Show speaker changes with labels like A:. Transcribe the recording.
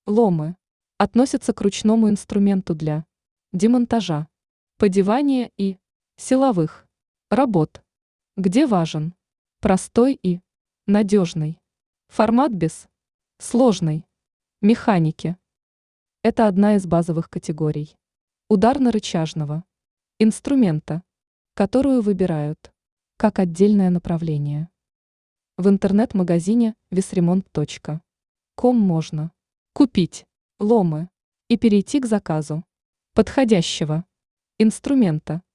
A: Ломы относятся к ручному инструменту для демонтажа, подевания и силовых работ, где важен простой и надежный формат без сложной механики. Это одна из базовых категорий ударно-рычажного инструмента, которую выбирают как отдельное направление. В интернет-магазине visremont.com можно купить ломы и перейти к заказу подходящего инструмента.